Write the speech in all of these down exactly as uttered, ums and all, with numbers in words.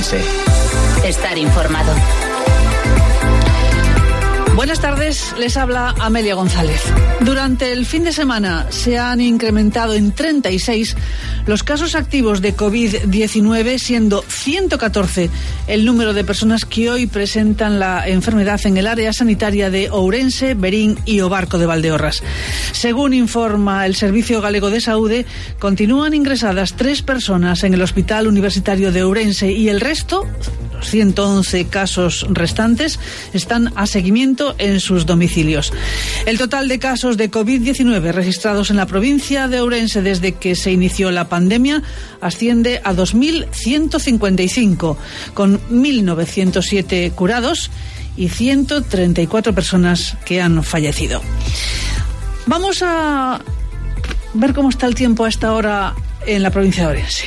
Ourense. Estar informado. Buenas tardes, les habla Amelia González. Durante el fin de semana se han incrementado en treinta y seis los casos activos de covid diecinueve, siendo ciento catorce el número de personas que hoy presentan la enfermedad en el área sanitaria de Ourense, Verín y O Barco de Valdeorras. Según informa el Servicio Galego de Saúde, continúan ingresadas tres personas en el Hospital Universitario de Ourense y el resto, los ciento once casos restantes, están a seguimiento en sus domicilios. El total de casos de covid diecinueve registrados en la provincia de Ourense desde que se inició la pandemia asciende a dos mil ciento cincuenta y cinco, con mil novecientos siete curados y ciento treinta y cuatro personas que han fallecido. Vamos a ver cómo está el tiempo a esta hora en la provincia de Ourense.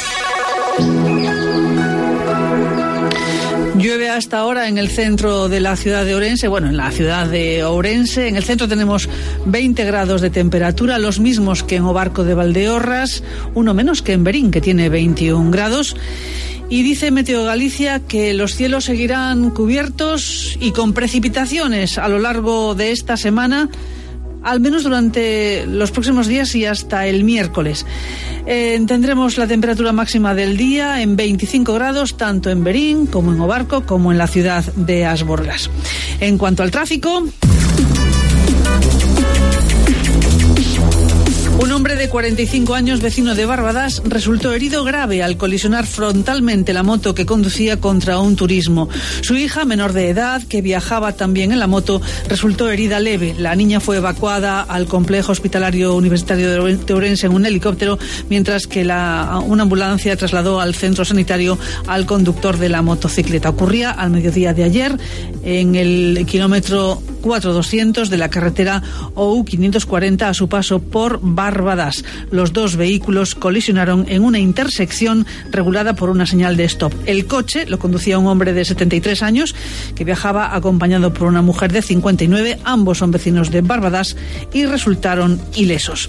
Llueve a esta hora en el centro de la ciudad de Ourense, bueno, en la ciudad de Ourense. En el centro tenemos veinte grados de temperatura, los mismos que en O Barco de Valdeorras, uno menos que en Verín, que tiene veintiún grados. Y dice Meteo Galicia que los cielos seguirán cubiertos y con precipitaciones a lo largo de esta semana, al menos durante los próximos días y hasta el miércoles. Eh, tendremos la temperatura máxima del día en veinticinco grados, tanto en Verín como en O Barco, como en la ciudad de Asborgas. En cuanto al tráfico, un hombre de cuarenta y cinco años, vecino de Barbadas, resultó herido grave al colisionar frontalmente la moto que conducía contra un turismo. Su hija, menor de edad, que viajaba también en la moto, resultó herida leve. La niña fue evacuada al complejo hospitalario universitario de Ourense en un helicóptero, mientras que la, una ambulancia trasladó al centro sanitario al conductor de la motocicleta. Ocurría al mediodía de ayer en el kilómetro cuatro doscientos de la carretera O U quinientos cuarenta a su paso por Barbadas. Los dos vehículos colisionaron en una intersección regulada por una señal de stop. El coche lo conducía un hombre de setenta y tres años que viajaba acompañado por una mujer de cincuenta y nueve. Ambos son vecinos de Barbadas y resultaron ilesos.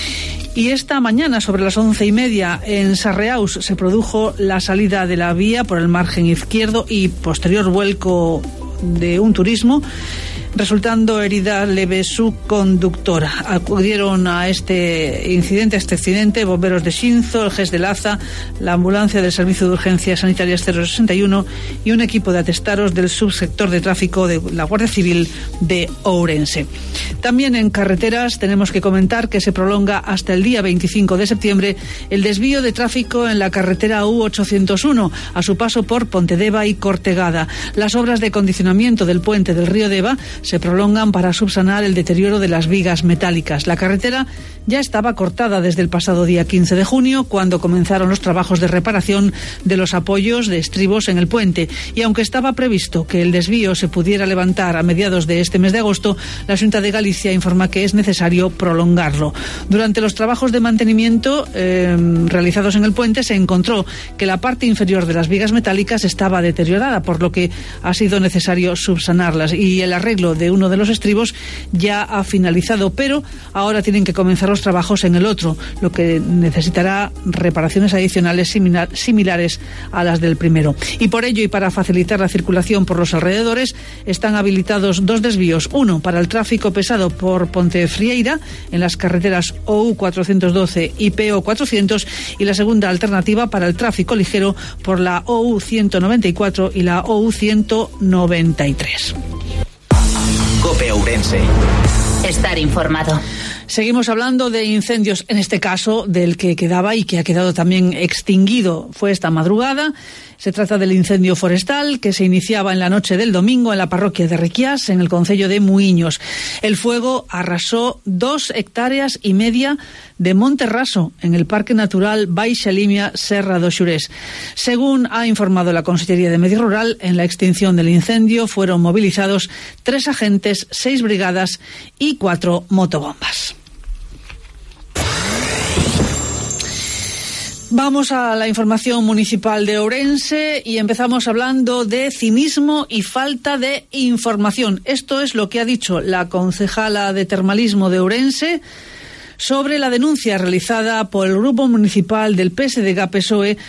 Y esta mañana, sobre las once y media, en Sarreaus se produjo la salida de la vía por el margen izquierdo y posterior vuelco de un turismo, resultando herida leve su conductora. Acudieron a este incidente, a este accidente, bomberos de Xinzo, el G E S de Laza, la ambulancia del Servicio de Urgencias Sanitarias cero sesenta y uno y un equipo de atestaros del subsector de tráfico de la Guardia Civil de Ourense. También en carreteras tenemos que comentar que se prolonga hasta el día veinticinco de septiembre el desvío de tráfico en la carretera U ochocientos uno a su paso por Pontedeva y Cortegada. Las obras de condicionamiento del puente del río Deva se prolongan para subsanar el deterioro de las vigas metálicas. La carretera ya estaba cortada desde el pasado día quince de junio, cuando comenzaron los trabajos de reparación de los apoyos de estribos en el puente. Y aunque estaba previsto que el desvío se pudiera levantar a mediados de este mes de agosto, la Xunta de Galicia informa que es necesario prolongarlo. Durante los trabajos de mantenimiento eh, realizados en el puente, se encontró que la parte inferior de las vigas metálicas estaba deteriorada, por lo que ha sido necesario subsanarlas. Y el arreglo de uno de los estribos ya ha finalizado, pero ahora tienen que comenzar los trabajos en el otro, lo que necesitará reparaciones adicionales similar, similares a las del primero. Y por ello, y para facilitar la circulación por los alrededores, están habilitados dos desvíos, uno para el tráfico pesado por Pontefrieira en las carreteras O U cuatrocientos doce y P O cuatrocientos, y la segunda alternativa para el tráfico ligero por la O U ciento noventa y cuatro y la O U ciento noventa y tres. COPE Ourense. Estar informado. Seguimos hablando de incendios, en este caso del que quedaba y que ha quedado también extinguido. Fue esta madrugada. Se trata del incendio forestal que se iniciaba en la noche del domingo en la parroquia de Requiás, en el concello de Muiños. El fuego arrasó dos hectáreas y media de monte raso en el Parque Natural Baixa Limia Serra do Xurés. Según ha informado la Consellería de Medio Rural, en la extinción del incendio fueron movilizados tres agentes, seis brigadas y cuatro motobombas. Vamos a la información municipal de Ourense y empezamos hablando de cinismo y falta de información. Esto es lo que ha dicho la concejala de Termalismo de Ourense sobre la denuncia realizada por el Grupo Municipal del P S D G P S O E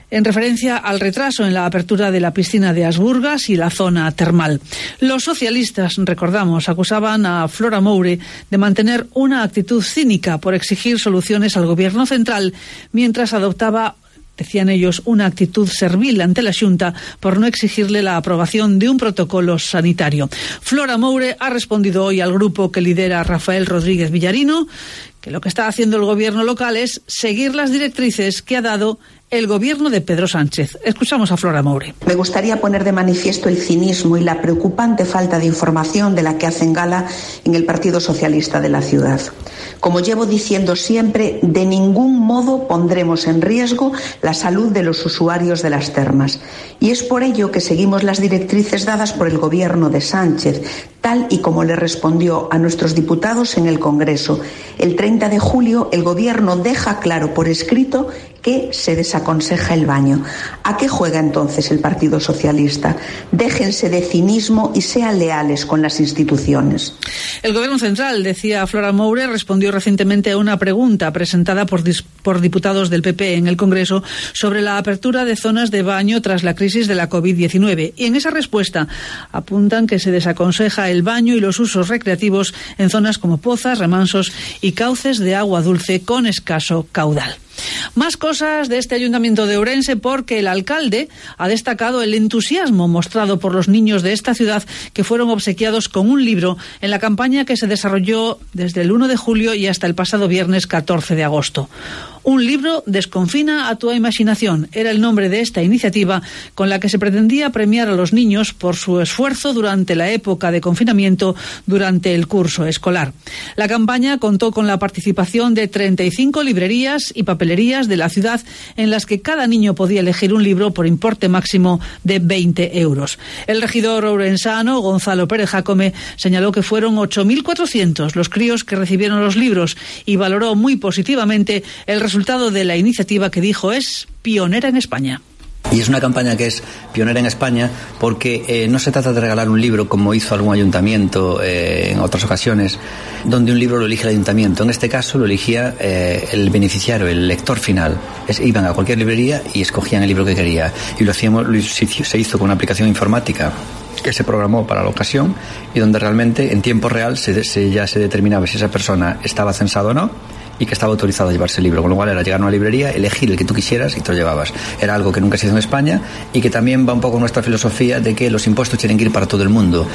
en referencia al retraso en la apertura de la piscina de Asburgas y la zona termal. Los socialistas, recordamos, acusaban a Flora Moure de mantener una actitud cínica por exigir soluciones al gobierno central, mientras adoptaba, decían ellos, una actitud servil ante la Xunta por no exigirle la aprobación de un protocolo sanitario. Flora Moure ha respondido hoy al grupo que lidera Rafael Rodríguez Villarino que lo que está haciendo el gobierno local es seguir las directrices que ha dado el gobierno de Pedro Sánchez. Escuchamos a Flora Moure. Me gustaría poner de manifiesto el cinismo y la preocupante falta de información de la que hacen gala en el Partido Socialista de la ciudad. Como llevo diciendo siempre, de ningún modo pondremos en riesgo la salud de los usuarios de las termas. Y es por ello que seguimos las directrices dadas por el gobierno de Sánchez, tal y como le respondió a nuestros diputados en el Congreso. El treinta de julio el gobierno deja claro por escrito que se desaconseja el baño. ¿A qué juega entonces el Partido Socialista? Déjense de cinismo y sean leales con las instituciones. El Gobierno Central, decía Flora Moure, respondió recientemente a una pregunta presentada por, por diputados del P P en el Congreso sobre la apertura de zonas de baño tras la crisis de la COVID diecinueve. Y en esa respuesta apuntan que se desaconseja el baño y los usos recreativos en zonas como pozas, remansos y cauces de agua dulce con escaso caudal. Más cosas de este Ayuntamiento de Ourense, porque el alcalde ha destacado el entusiasmo mostrado por los niños de esta ciudad que fueron obsequiados con un libro en la campaña que se desarrolló desde el uno de julio y hasta el pasado viernes catorce de agosto. Un libro desconfina a tu imaginación era el nombre de esta iniciativa con la que se pretendía premiar a los niños por su esfuerzo durante la época de confinamiento durante el curso escolar. La campaña contó con la participación de treinta y cinco librerías y papelerías de la ciudad en las que cada niño podía elegir un libro por importe máximo de veinte euros. El regidor ourensano, Gonzalo Pérez Jácome, señaló que fueron ocho mil cuatrocientos los críos que recibieron los libros y valoró muy positivamente el resultado resultado de la iniciativa que dijo es pionera en España. Y es una campaña que es pionera en España porque eh, no se trata de regalar un libro como hizo algún ayuntamiento eh, en otras ocasiones, donde un libro lo elige el ayuntamiento. En este caso lo elegía eh, el beneficiario, el lector final. Es, iban a cualquier librería y escogían el libro que quería. Y lo hacíamos, lo, se hizo con una aplicación informática que se programó para la ocasión y donde realmente en tiempo real se, se, ya se determinaba si esa persona estaba censada o no y que estaba autorizado a llevarse el libro, con lo cual era llegar a una librería, elegir el que tú quisieras y te lo llevabas. Era algo que nunca se hizo en España y que también va un poco nuestra filosofía de que los impuestos tienen que ir para todo el mundo.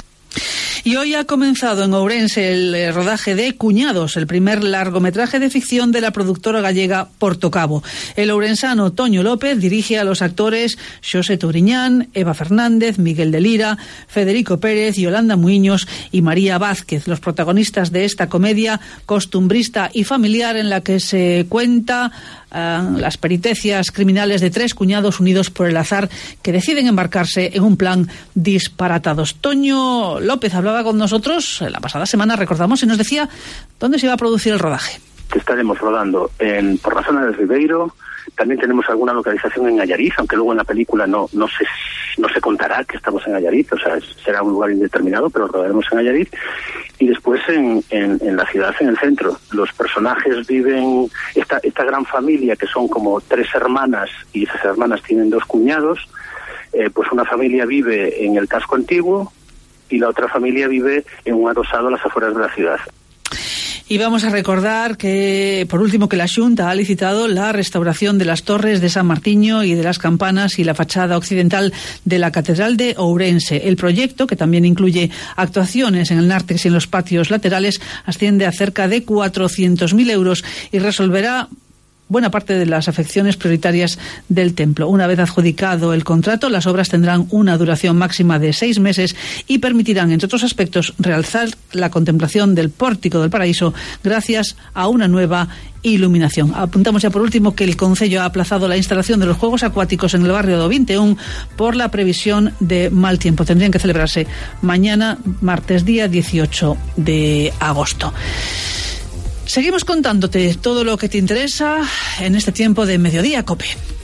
Y hoy ha comenzado en Ourense el rodaje de Cuñados, el primer largometraje de ficción de la productora gallega Portocabo. El ourensano Toño López dirige a los actores Xosé Touriñán, Eva Fernández, Miguel de Lira, Federico Pérez, Yolanda Muiños y María Vázquez, los protagonistas de esta comedia costumbrista y familiar en la que se cuenta Uh, las peripecias criminales de tres cuñados unidos por el azar que deciden embarcarse en un plan disparatados. Toño López hablaba con nosotros la pasada semana, recordamos, y nos decía dónde se iba a producir el rodaje. Estaremos rodando en, por la zona del Ribeiro. También tenemos alguna localización en Allariz, aunque luego en la película no no se no se contará que estamos en Allariz, o sea, será un lugar indeterminado, pero rodaremos en Allariz. Y después en, en, en la ciudad, en el centro. Los personajes viven, esta, esta gran familia, que son como tres hermanas, y esas hermanas tienen dos cuñados, eh, pues una familia vive en el casco antiguo y la otra familia vive en un adosado a las afueras de la ciudad. Y vamos a recordar que, por último, que la Xunta ha licitado la restauración de las torres de San Martiño y de las campanas y la fachada occidental de la Catedral de Ourense. El proyecto, que también incluye actuaciones en el nártex y en los patios laterales, asciende a cerca de cuatrocientos mil euros y resolverá buena parte de las afecciones prioritarias del templo. Una vez adjudicado el contrato, las obras tendrán una duración máxima de seis meses y permitirán, entre otros aspectos, realzar la contemplación del pórtico del paraíso gracias a una nueva iluminación. Apuntamos ya por último que el Concello ha aplazado la instalación de los Juegos Acuáticos en el barrio do veintiuno por la previsión de mal tiempo. Tendrían que celebrarse mañana, martes día dieciocho de agosto. Seguimos contándote todo lo que te interesa en este tiempo de Mediodía Cope.